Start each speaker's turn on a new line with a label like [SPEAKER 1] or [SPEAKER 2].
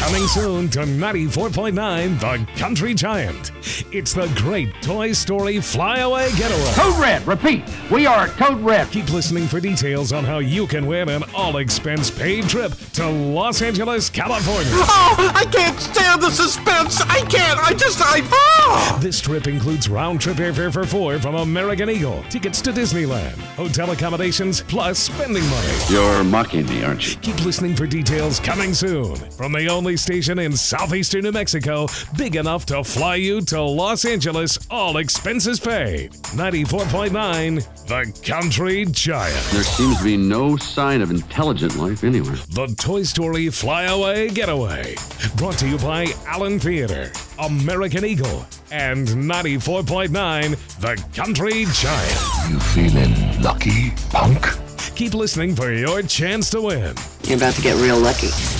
[SPEAKER 1] Coming soon to 94.9 The Country Giant. It's the great Toy Story Flyaway Getaway.
[SPEAKER 2] Code Red, repeat, we are Code Red.
[SPEAKER 1] Keep listening for details on how you can win an all-expense-paid trip to Los Angeles, California.
[SPEAKER 3] Oh, I can't stand the suspense.
[SPEAKER 1] This trip includes round-trip airfare for 4 from American Eagle, tickets to Disneyland, hotel accommodations, plus spending money.
[SPEAKER 4] You're mocking me, aren't you?
[SPEAKER 1] Keep listening for details coming soon from the only station in southeastern New Mexico big enough to fly you to Los Angeles, all expenses paid. 94.9 The Country Giant.
[SPEAKER 4] There seems to be no sign of intelligent life anywhere.
[SPEAKER 1] The Toy Story Flyaway Getaway. Brought to you by Allen Theater, American Eagle, and 94.9 The Country Giant.
[SPEAKER 5] You feeling lucky, punk?
[SPEAKER 1] Keep listening for your chance to win.
[SPEAKER 6] You're about to get real lucky.